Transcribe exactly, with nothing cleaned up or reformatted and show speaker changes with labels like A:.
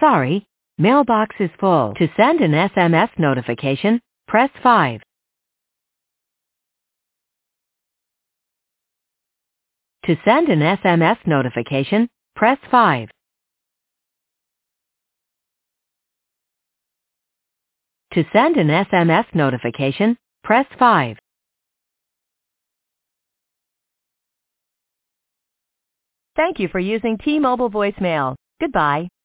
A: Sorry, mailbox is full. To send an S M S notification, press five. To send an S M S notification, press five. To send an S M S notification, press five. Thank you for using T-Mobile voicemail. Goodbye.